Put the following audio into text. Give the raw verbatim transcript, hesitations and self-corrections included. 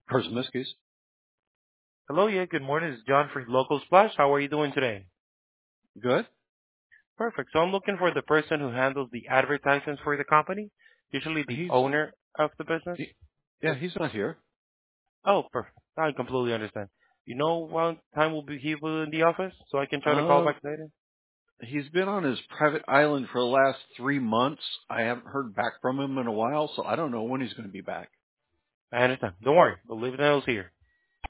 Persmiskis. Hello, yeah, good morning. It's John from Local Splash. How are you doing today? Good. Perfect. So I'm looking for the person who handles the advertisements for the company, usually the He's owner of the business. he, yeah, he's not here. Oh, perfect. I completely understand. You know what time will be he will in the office, so I can try to call Uh, back later. he's been on his private island for the last three months. I haven't heard back from him in a while, so I don't know when he's going to be back. I understand. Don't worry. We'll leave the notes here.